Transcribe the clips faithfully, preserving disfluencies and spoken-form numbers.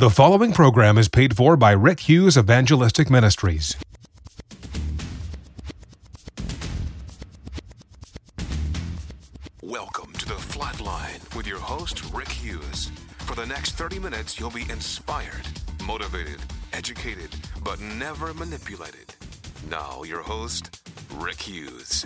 The following program is paid for by Rick Hughes Evangelistic Ministries. Welcome to The Flatline with your host, Rick Hughes. For the next thirty minutes, you'll be inspired, motivated, educated, but never manipulated. Now, your host, Rick Hughes.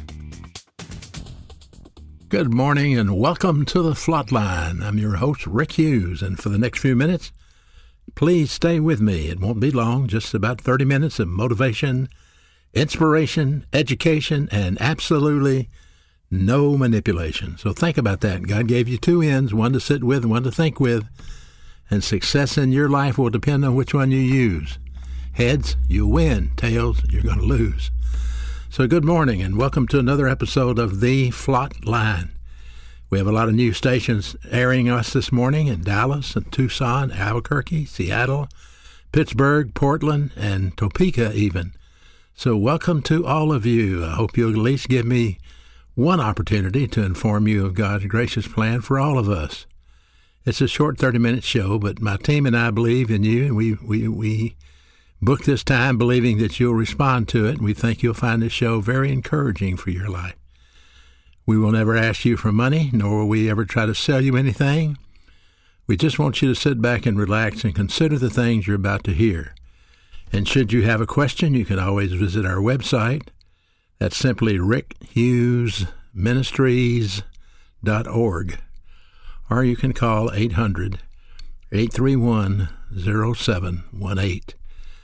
Good morning and welcome to The Flatline. I'm your host, Rick Hughes, and for the next few minutes, please stay with me. It won't be long, just about thirty minutes of motivation, inspiration, education, and absolutely no manipulation. So think about that. God gave you two ends, one to sit with and one to think with, and success in your life will depend on which one you use. Heads, you win. Tails, you're going to lose. So good morning and welcome to another episode of The Flatline. We have a lot of new stations airing us this morning in Dallas and Tucson, Albuquerque, Seattle, Pittsburgh, Portland, and Topeka even. So welcome to all of you. I hope you'll at least give me one opportunity to inform you of God's gracious plan for all of us. It's a short thirty-minute show, but my team and I believe in you, and we, we, we booked this time believing that you'll respond to it, and we think you'll find this show very encouraging for your life. We will never ask you for money, nor will we ever try to sell you anything. We just want you to sit back and relax and consider the things you're about to hear. And should you have a question, you can always visit our website. That's simply rick hughes ministries dot org. Or you can call eight hundred, eight three one, zero seven one eight.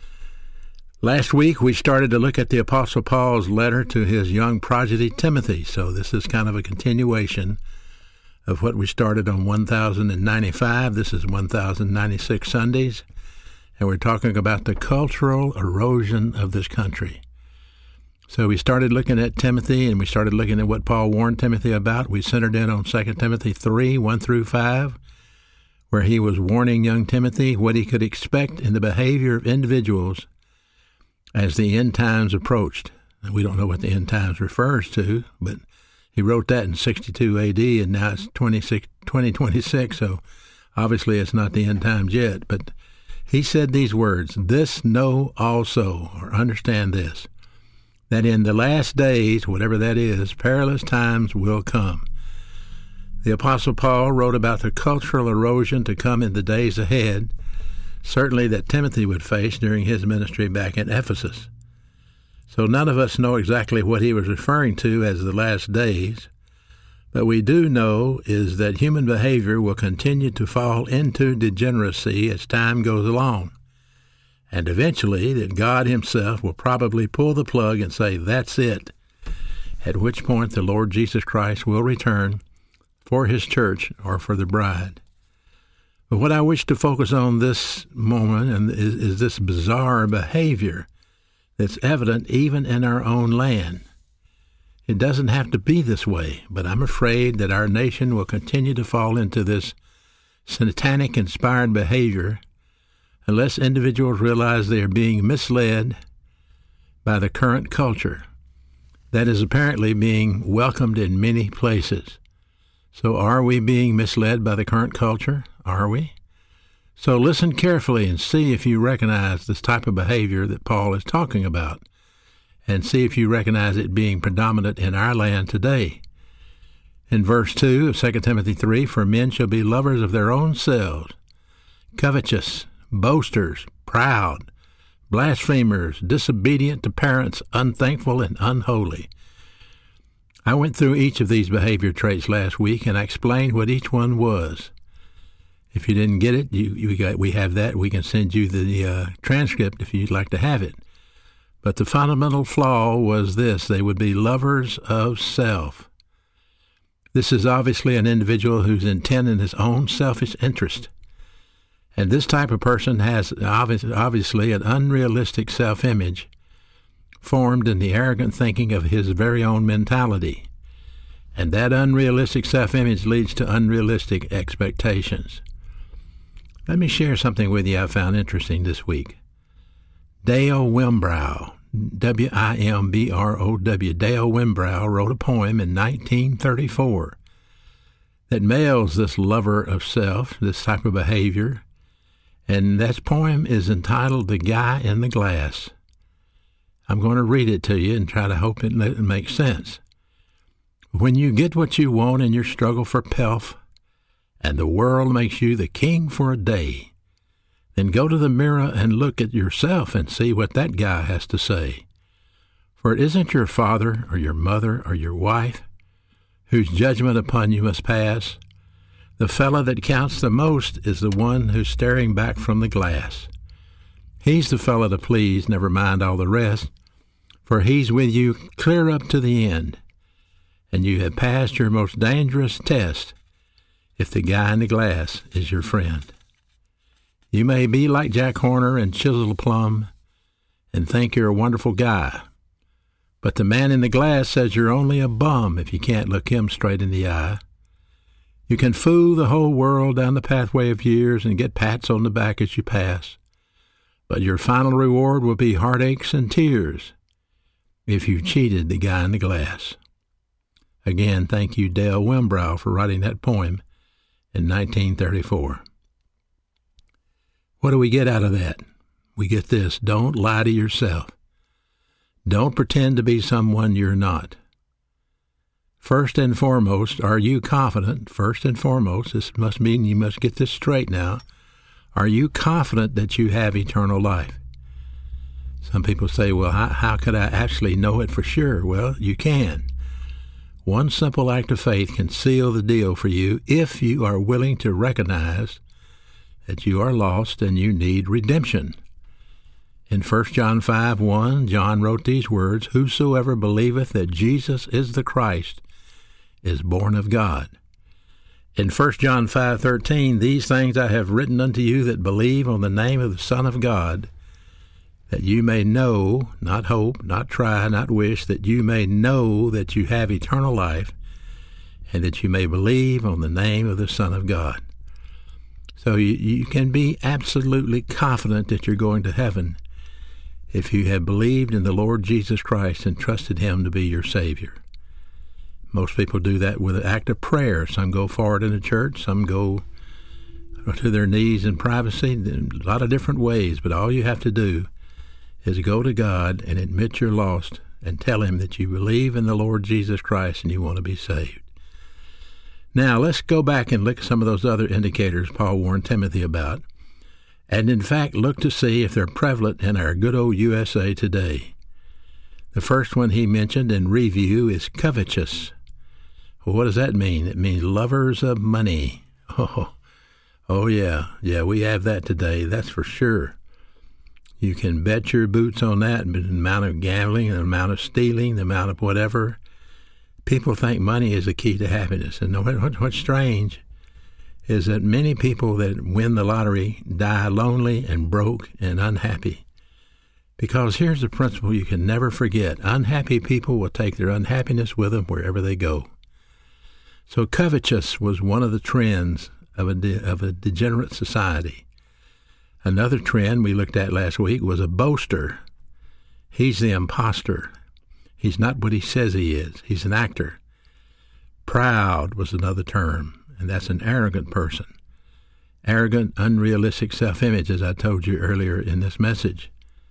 Last week, we started to look at the Apostle Paul's letter to his young prodigy Timothy, so this is kind of a continuation of what we started on one thousand ninety-five. This is one thousand ninety-six Sundays, and we're talking about the cultural erosion of this country. So we started looking at Timothy, and we started looking at what Paul warned Timothy about. We centered in on Second Timothy three, one through five, where he was warning young Timothy what he could expect in the behavior of individuals as the end times approached. Now, we don't know what the end times refers to, but he wrote that in sixty-two A D, and now it's twenty twenty-six, so obviously it's not the end times yet. But he said these words, "This know also," or understand this, "that in the last days," whatever that is, "perilous times will come." The Apostle Paul wrote about the cultural erosion to come in the days ahead, certainly that Timothy would face during his ministry back in Ephesus. So none of us know exactly what he was referring to as the last days, but we do know is that human behavior will continue to fall into degeneracy as time goes along, and eventually that God himself will probably pull the plug and say, "That's it," at which point the Lord Jesus Christ will return for his church or for the bride. But what I wish to focus on this moment and is, is this bizarre behavior that's evident even in our own land. It doesn't have to be this way, but I'm afraid that our nation will continue to fall into this satanic-inspired behavior unless individuals realize they are being misled by the current culture that is apparently being welcomed in many places. So are we being misled by the current culture? Are we? So listen carefully and see if you recognize this type of behavior that Paul is talking about, and see if you recognize it being predominant in our land today. In verse two of Second Timothy three, "For men shall be lovers of their own selves, covetous, boasters, proud, blasphemers, disobedient to parents, unthankful, and unholy." I went through each of these behavior traits last week, and I explained what each one was. If you didn't get it, you, you got, we have that. We can send you the uh, transcript if you'd like to have it. But the fundamental flaw was this: they would be lovers of self. This is obviously an individual who's intent in his own selfish interest. And this type of person has obviously an unrealistic self-image formed in the arrogant thinking of his very own mentality. And that unrealistic self-image leads to unrealistic expectations. Let me share something with you I found interesting this week. Dale Wimbrow, W I M B R O W, Dale Wimbrow wrote a poem in nineteen thirty-four that males this lover of self, this type of behavior, And that poem is entitled The Guy in the Glass. I'm going to read it to you and try to hope it makes sense. When you get what you want in your struggle for pelf, and the world makes you the king for a day, then go to the mirror and look at yourself and see what that guy has to say. For it isn't your father or your mother or your wife whose judgment upon you must pass. The fellow that counts the most is the one who's staring back from the glass. He's the fellow to please, never mind all the rest, for he's with you clear up to the end, and you have passed your most dangerous test if the guy in the glass is your friend. You may be like Jack Horner and Chisel Plum and think you're a wonderful guy, but the man in the glass says you're only a bum if you can't look him straight in the eye. You can fool the whole world down the pathway of years and get pats on the back as you pass, but your final reward will be heartaches and tears if you cheated the guy in the glass. Again, thank you, Dale Wimbrow, for writing that poem in nineteen thirty-four. What do we get out of that? We get this: don't lie to yourself. Don't pretend to be someone you're not. First and foremost, are you confident? First and foremost, this must mean you must get this straight now. Are you confident that you have eternal life? Some people say, well, how, how could I actually know it for sure? Well, you can. One simple act of faith can seal the deal for you if you are willing to recognize that you are lost and you need redemption. In First John five one, John wrote these words, "Whosoever believeth that Jesus is the Christ is born of God." In First John five thirteen, "These things I have written unto you that believe on the name of the Son of God, that you may know," not hope, not try, not wish, "that you may know that you have eternal life, and that you may believe on the name of the Son of God." So you, you can be absolutely confident that you're going to heaven if you have believed in the Lord Jesus Christ and trusted Him to be your Savior. Most people do that with an act of prayer. Some go forward in the church, some go to their knees in privacy, a lot of different ways, but all you have to do is go to God and admit you're lost and tell Him that you believe in the Lord Jesus Christ and you want to be saved. Now, let's go back and look at some of those other indicators Paul warned Timothy about, and in fact look to see if they're prevalent in our good old U S A today. The first one he mentioned in review is covetous. Well, what does that mean? It means lovers of money. Oh, oh yeah, yeah, we have that today, that's for sure. You can bet your boots on that, the amount of gambling, the amount of stealing, the amount of whatever. People think money is the key to happiness. And what's strange is that many people that win the lottery die lonely and broke and unhappy. Because here's the principle you can never forget. Unhappy people will take their unhappiness with them wherever they go. So covetous was one of the trends of a, de- of a degenerate society. Another trend we looked at last week was a boaster. He's the imposter. He's not what he says he is. He's an actor. Proud was another term, and that's an arrogant person. Arrogant, unrealistic self-image, as I told you earlier in this message.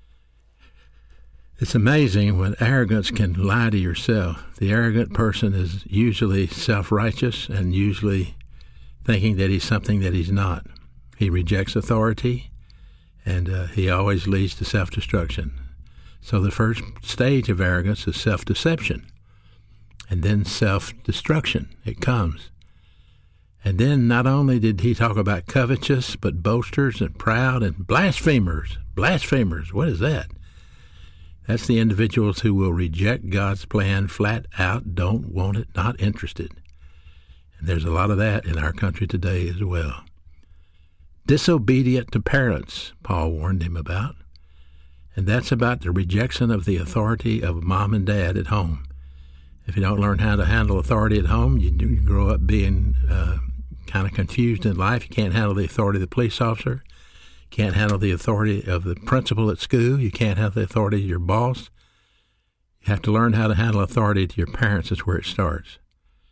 It's amazing when arrogance can lie to yourself. The arrogant person is usually self-righteous and usually thinking that he's something that he's not. He rejects authority, and uh, he always leads to self-destruction. So the first stage of arrogance is self-deception, and then self-destruction. It comes. And then not only did he talk about covetous, but boasters and proud and blasphemers. Blasphemers, what is that? That's the individuals who will reject God's plan flat out, don't want it, not interested. And there's a lot of that in our country today as well. Disobedient to parents, Paul warned him about. And that's about the rejection of the authority of mom and dad at home. If you don't learn how to handle authority at home, you, you grow up being uh, kind of confused in life. You can't handle the authority of the police officer. You can't handle the authority of the principal at school. You can't have the authority of your boss. You have to learn how to handle authority to your parents. That's where it starts.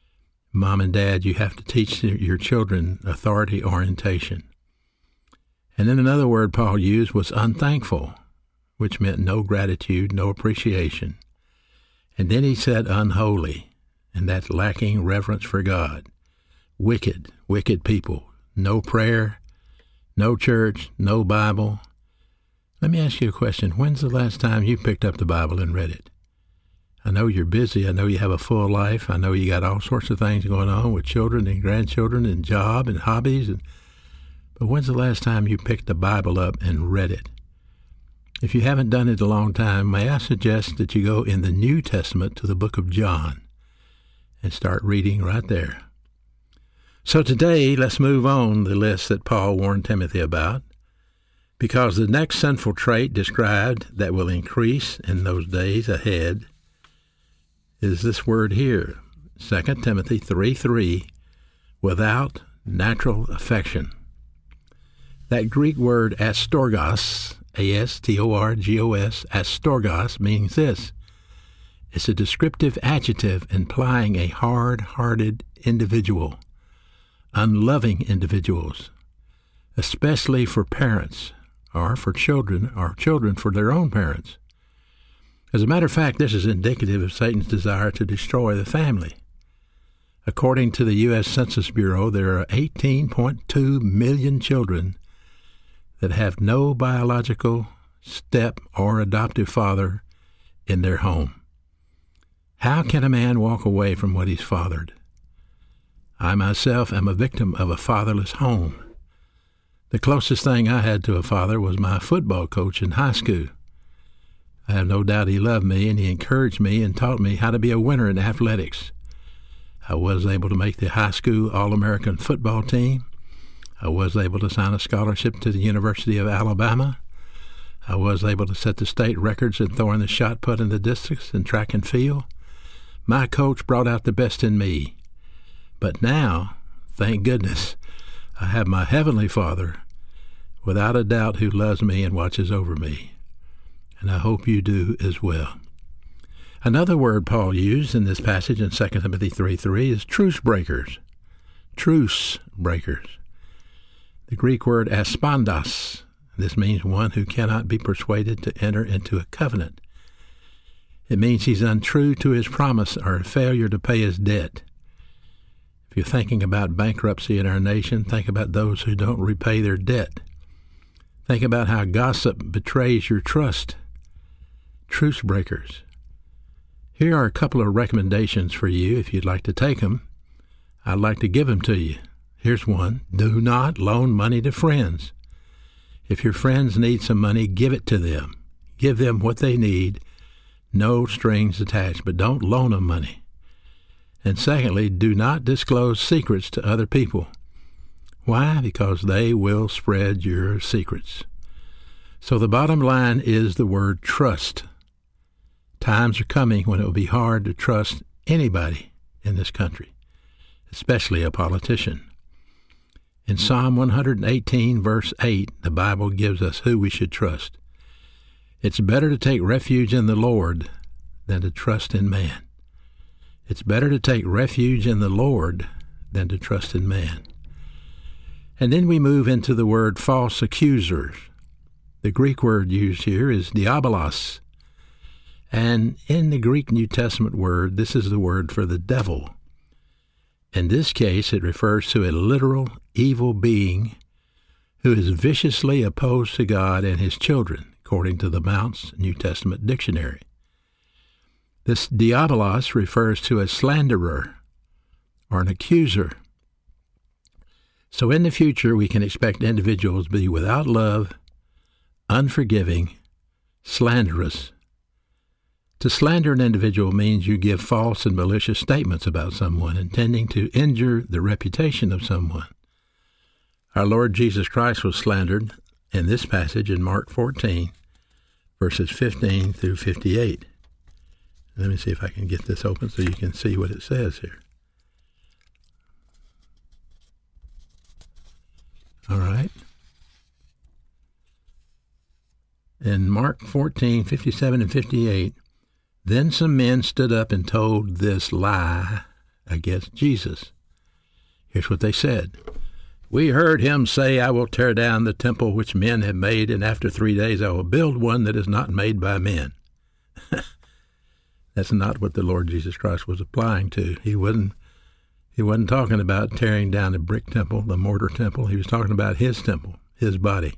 Mom and dad, you have to teach your children authority orientation. And then another word Paul used was unthankful, which meant no gratitude, no appreciation. And then he said unholy, and that's lacking reverence for God. Wicked, wicked people. No prayer, no church, no Bible. Let me ask you a question. When's the last time you picked up the Bible and read it? I know you're busy. I know you have a full life. I know you got all sorts of things going on with children and grandchildren and job and hobbies. And, but when's the last time you picked the Bible up and read it? If you haven't done it in a long time, may I suggest that you go in the New Testament to the book of John and start reading right there. So today, let's move on the list that Paul warned Timothy about, because the next sinful trait described that will increase in those days ahead is this word here, Second Timothy three three, without natural affection. That Greek word astorgos, A S T O R G O S, astorgos, means this. It's a descriptive adjective implying a hard-hearted individual, unloving individuals, especially for parents or for children or children for their own parents. As a matter of fact, this is indicative of Satan's desire to destroy the family. According to the U S Census Bureau, there are eighteen point two million children that have no biological step or adoptive father in their home. How can a man walk away from what he's fathered? I myself am a victim of a fatherless home. The closest thing I had to a father was my football coach in high school. I have no doubt he loved me, and he encouraged me and taught me how to be a winner in athletics. I was able to make the high school All-American football team. I was able to sign a scholarship to the University of Alabama. I was able to set the state records in throwing the shot put in the distance and track and field. My coach brought out the best in me. But now, thank goodness, I have my Heavenly Father, without a doubt, who loves me and watches over me. And I hope you do as well. Another word Paul used in this passage in Second Timothy three three is truce breakers. Truce breakers. The Greek word aspondos. This means one who cannot be persuaded to enter into a covenant. It means he's untrue to his promise or a failure to pay his debt. If you're thinking about bankruptcy in our nation, think about those who don't repay their debt. Think about how gossip betrays your trust. Truce breakers. Here are a couple of recommendations for you if you'd like to take them. I'd like to give them to you. Here's one. Do not loan money to friends. If your friends need some money, give it to them. Give them what they need. No strings attached, but don't loan them money. And secondly, do not disclose secrets to other people. Why? Because they will spread your secrets. So the bottom line is the word trust. Times are coming when it will be hard to trust anybody in this country, especially a politician. In Psalm one eighteen, verse eight, the Bible gives us who we should trust. It's better to take refuge in the Lord than to trust in man. It's better to take refuge in the Lord than to trust in man. And then we move into the word false accusers. The Greek word used here is diabolos. And in the Greek New Testament word, this is the word for the devil. In this case, it refers to a literal evil being who is viciously opposed to God and his children, according to the Mounce New Testament Dictionary. This diabolos refers to a slanderer or an accuser. So in the future, we can expect individuals to be without love, unforgiving, slanderous. To slander an individual means you give false and malicious statements about someone, intending to injure the reputation of someone. Our Lord Jesus Christ was slandered in this passage in Mark fourteen, verses fifteen through fifty-eight. Let me see if I can get this open so you can see what it says here. All right. In Mark fourteen, fifty-seven and fifty-eight, then some men stood up and told this lie against Jesus. Here's what they said. We heard him say, I will tear down the temple which men have made, and after three days I will build one that is not made by men. That's not what the Lord Jesus Christ was applying to. He wasn't, he wasn't talking about tearing down the brick temple, the mortar temple. He was talking about his temple, his body.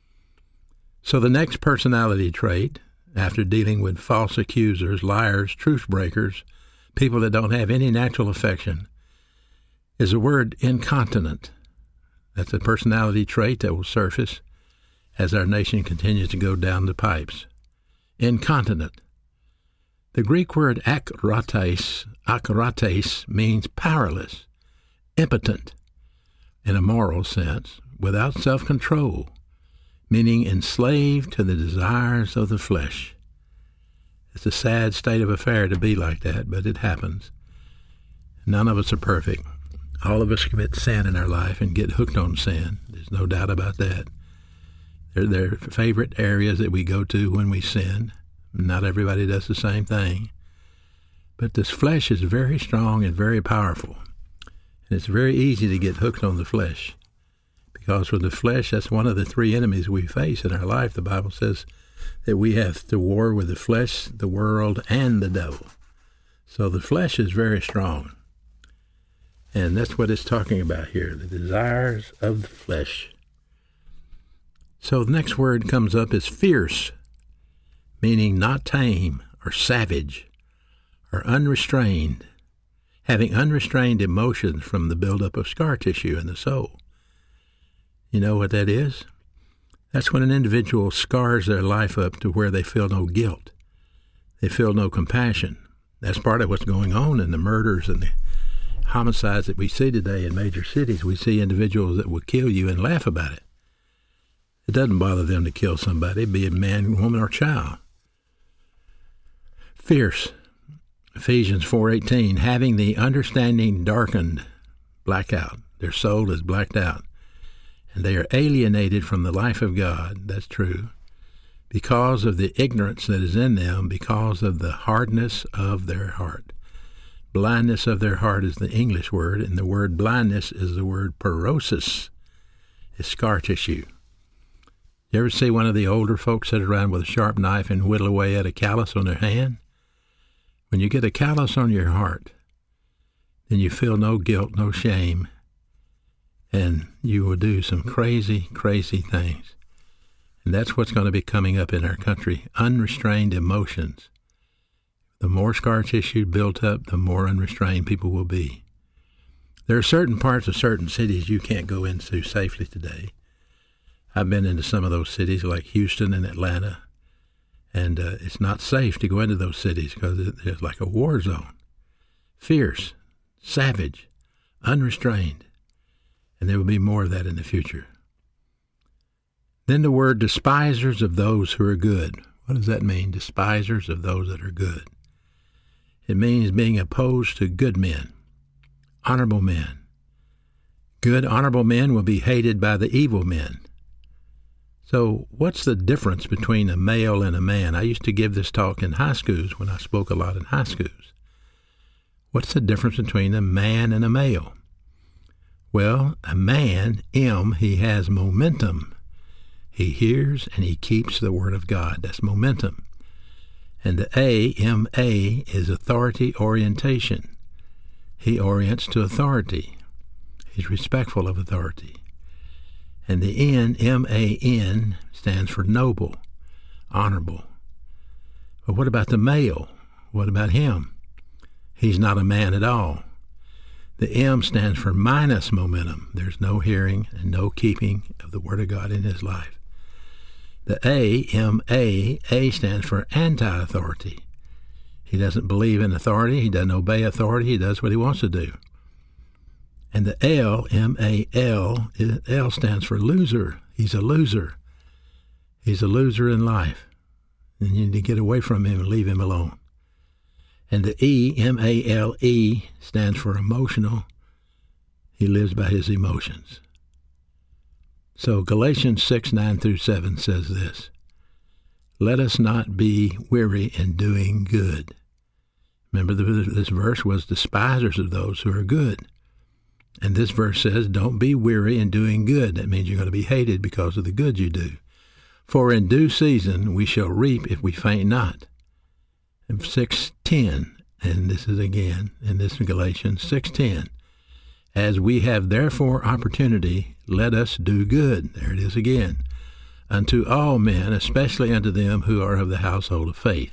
So the next personality trait, after dealing with false accusers, liars, truth breakers, people that don't have any natural affection, is the word incontinent. That's a personality trait that will surface as our nation continues to go down the pipes. Incontinent. The Greek word akrates, akrates means powerless, impotent, in a moral sense, without self-control, meaning enslaved to the desires of the flesh. It's a sad state of affair to be like that, but it happens. None of us are perfect. All of us commit sin in our life and get hooked on sin. There's no doubt about that. They're their favorite areas that we go to when we sin. Not everybody does the same thing. But this flesh is very strong and very powerful. And it's very easy to get hooked on the flesh. Because with the flesh, that's one of the three enemies we face in our life. The Bible says that we have to war with the flesh, the world, and the devil. So the flesh is very strong. And that's what it's talking about here, the desires of the flesh. So the next word comes up is fierce, meaning not tame or savage or unrestrained, having unrestrained emotions from the buildup of scar tissue in the soul. You know what that is? That's when an individual scars their life up to where they feel no guilt. They feel no compassion. That's part of what's going on in the murders and the homicides that we see today in major cities. We see individuals that will kill you and laugh about it. It doesn't bother them to kill somebody, be it man, woman, or child. Fierce. Ephesians four eighteen, having the understanding darkened, blackout. Their soul is blacked out. And they are alienated from the life of God. That's true. Because of the ignorance that is in them, because of the hardness of their heart. Blindness of their heart is the English word, and the word blindness is the word porosis. It's scar tissue. You ever see one of the older folks sit around with a sharp knife and whittle away at a callus on their hand? When you get a callus on your heart, then you feel no guilt, no shame, and you will do some crazy, crazy things. And that's what's going to be coming up in our country, unrestrained emotions. The more scar tissue built up, the more unrestrained people will be. There are certain parts of certain cities you can't go into safely today. I've been into some of those cities like Houston and Atlanta, and uh, it's not safe to go into those cities because it's like a war zone. Fierce, savage, unrestrained, and there will be more of that in the future. Then the word despisers of those who are good. What does that mean, despisers of those that are good? It means being opposed to good men, honorable men. Good, honorable men will be hated by the evil men. So what's the difference between a male and a man? I used to give this talk in high schools when I spoke a lot in high schools. What's the difference between a man and a male? Well, a man, M, he has momentum. He hears and he keeps the word of God. That's momentum. And the A, M A, is authority orientation. He orients to authority. He's respectful of authority. And the N, M A N, stands for noble, honorable. But what about the male? What about him? He's not a man at all. The M stands for minus momentum. There's no hearing and no keeping of the Word of God in his life. The A, M A, A stands for anti-authority. He doesn't believe in authority. He doesn't obey authority. He does what he wants to do. And the L, M A L, L stands for loser. He's a loser. He's a loser in life. And you need to get away from him and leave him alone. And the E, M A L E, stands for emotional. He lives by his emotions. So Galatians six, nine through seven says this, let us not be weary in doing good. Remember, this verse was despisers of those who are good. And this verse says, don't be weary in doing good. That means you're going to be hated because of the good you do. For in due season we shall reap if we faint not. And six ten, and this is again, in this Galatians six ten, as we have therefore opportunity, let us do good. There it is again. Unto all men, especially unto them who are of the household of faith.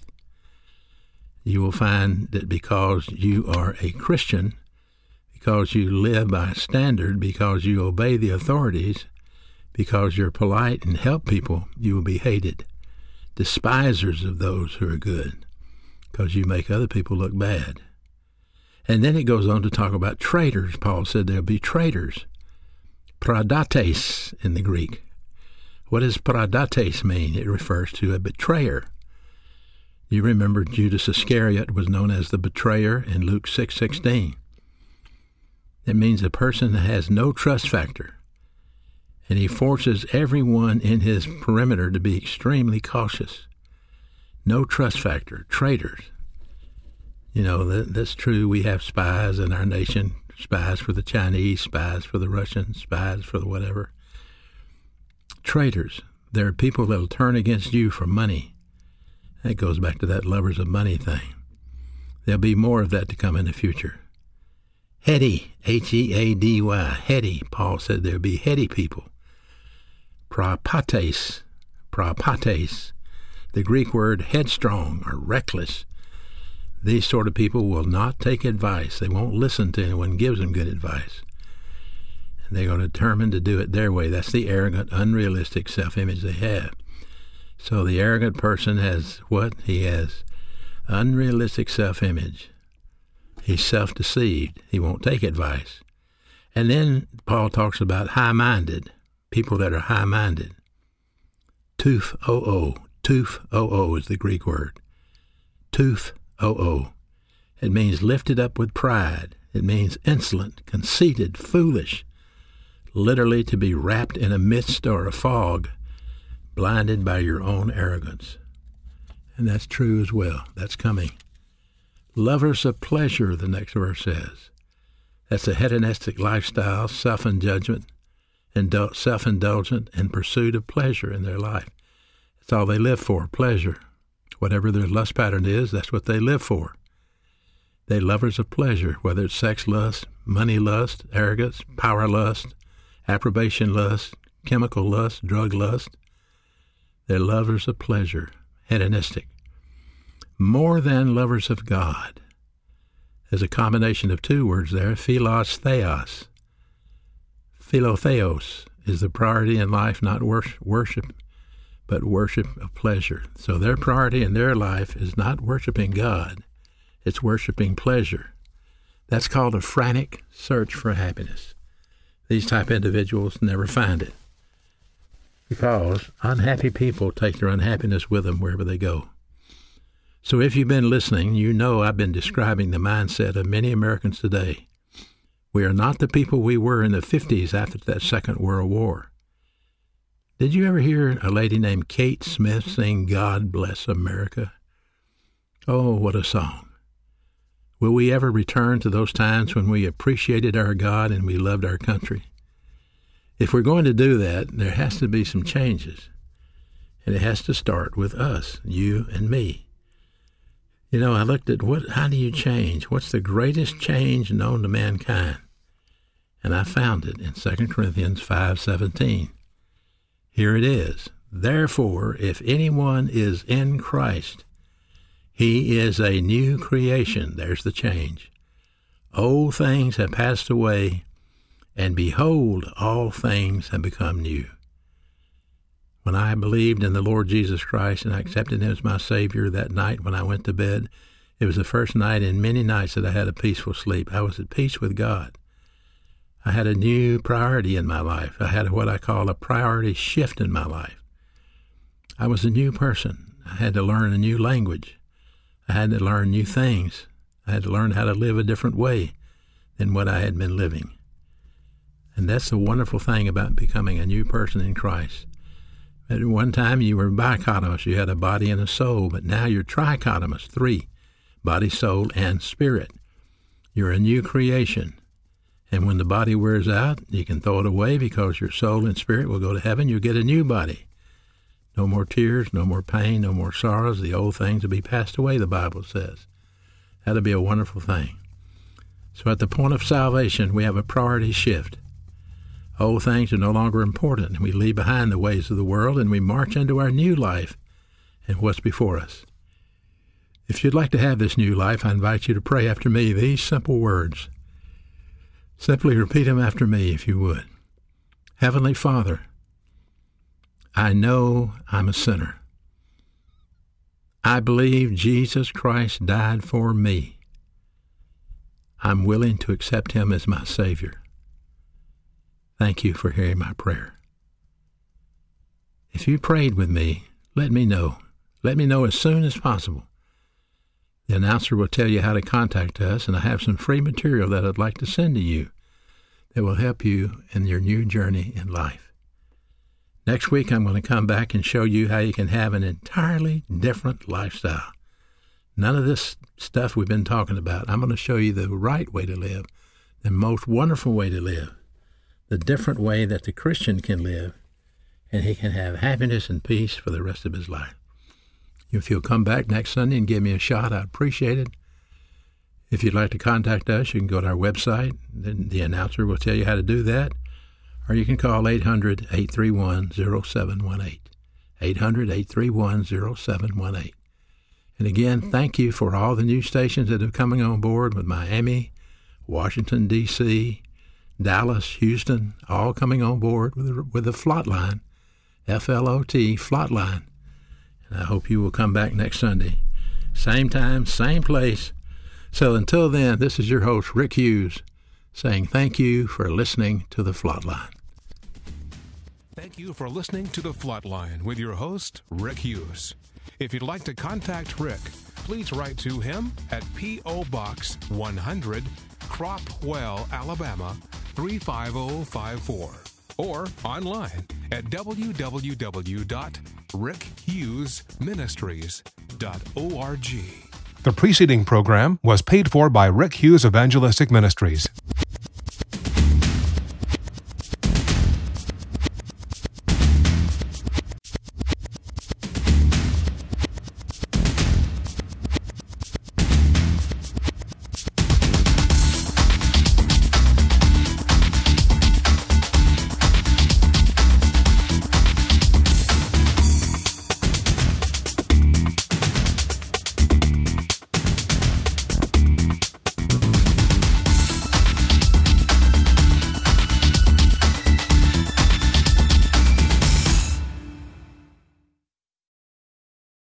You will find that because you are a Christian, because you live by a standard, because you obey the authorities, because you're polite and help people, you will be hated. Despisers of those who are good, because you make other people look bad. And then it goes on to talk about traitors. Paul said there'll be traitors. Paradates in the Greek. What does paradates mean? It refers to a betrayer. You remember Judas Iscariot was known as the betrayer in Luke six sixteen. It means a person that has no trust factor, and he forces everyone in his perimeter to be extremely cautious. No trust factor, traitors. You know, that, that's true. We have spies in our nation, spies for the Chinese, spies for the Russians, spies for the whatever. Traitors. There are people that will turn against you for money. That goes back to that lovers of money thing. There'll be more of that to come in the future. Heady, H E A D Y, heady. Paul said there'll be heady people. Propates, propates. The Greek word headstrong or reckless. These sort of people will not take advice. They won't listen to anyone who gives them good advice. And they're going to determine to do it their way. That's the arrogant, unrealistic self-image they have. So the arrogant person has what? He has unrealistic self-image. He's self-deceived. He won't take advice. And then Paul talks about high-minded, people that are high-minded. Tuf o-o. Tuf o-o is the Greek word. Tuf o-o. It means lifted up with pride. It means insolent, conceited, foolish. Literally to be wrapped in a mist or a fog, blinded by your own arrogance. And that's true as well. That's coming. Lovers of pleasure, the next verse says. That's a hedonistic lifestyle, self-indulgent, indul- self-indulgent in pursuit of pleasure in their life. That's all they live for, pleasure. Whatever their lust pattern is, that's what they live for. They're lovers of pleasure, whether it's sex lust, money lust, arrogance, power lust, approbation lust, chemical lust, drug lust. They're lovers of pleasure, hedonistic. More than lovers of God. There's a combination of two words there, philos theos. Philotheos is the priority in life, not worship, but worship of pleasure. So their priority in their life is not worshiping God, it's worshiping pleasure. That's called a frantic search for happiness. These type of individuals never find it, because unhappy people take their unhappiness with them wherever they go. So if you've been listening, you know I've been describing the mindset of many Americans today. We are not the people we were in the fifties after that Second World War. Did you ever hear a lady named Kate Smith sing God Bless America? Oh, what a song. Will we ever return to those times when we appreciated our God and we loved our country? If we're going to do that, there has to be some changes. And it has to start with us, you and me. You know, I looked at what, how do you change? What's the greatest change known to mankind? And I found it in Second Corinthians five seventeen. Here it is. Therefore, if anyone is in Christ, he is a new creation. There's the change. Old things have passed away, and behold, all things have become new. When I believed in the Lord Jesus Christ and I accepted him as my Savior that night when I went to bed, it was the first night in many nights that I had a peaceful sleep. I was at peace with God. I had a new priority in my life. I had what I call a priority shift in my life. I was a new person. I had to learn a new language. I had to learn new things. I had to learn how to live a different way than what I had been living. And that's the wonderful thing about becoming a new person in Christ. At one time you were bichotomous. You had a body and a soul, but now you're trichotomous, three, body, soul, and spirit. You're a new creation. And when the body wears out, you can throw it away because your soul and spirit will go to heaven. You'll get a new body. No more tears, no more pain, no more sorrows. The old things will be passed away, the Bible says. That'll be a wonderful thing. So at the point of salvation, we have a priority shift. Old things are no longer important, and we leave behind the ways of the world, and we march into our new life and what's before us. If you'd like to have this new life, I invite you to pray after me these simple words. Simply repeat them after me, if you would. Heavenly Father, I know I'm a sinner. I believe Jesus Christ died for me. I'm willing to accept him as my Savior. Thank you for hearing my prayer. If you prayed with me, let me know. Let me know as soon as possible. The announcer will tell you how to contact us, and I have some free material that I'd like to send to you that will help you in your new journey in life. Next week, I'm going to come back and show you how you can have an entirely different lifestyle. None of this stuff we've been talking about. I'm going to show you the right way to live, the most wonderful way to live, the different way that the Christian can live, and he can have happiness and peace for the rest of his life. If you'll come back next Sunday and give me a shot, I'd appreciate it. If you'd like to contact us, you can go to our website. Then the announcer will tell you how to do that. Or you can call eight hundred, eight three one, oh seven one eight. eight hundred, eight three one, oh seven one eight. And again, thank you for all the new stations that are coming on board with Miami, Washington, D C, Dallas, Houston, all coming on board with the, with the Flotline, F L O T, Flotline. And I hope you will come back next Sunday. Same time, same place. So until then, this is your host, Rick Hughes, saying thank you for listening to The Flotline. Thank you for listening to The Flotline with your host, Rick Hughes. If you'd like to contact Rick, please write to him at P O. Box one hundred, Cropwell, Alabama, three five zero five four. Or online at w w w dot rick hughes ministries dot org. The preceding program was paid for by Rick Hughes Evangelistic Ministries.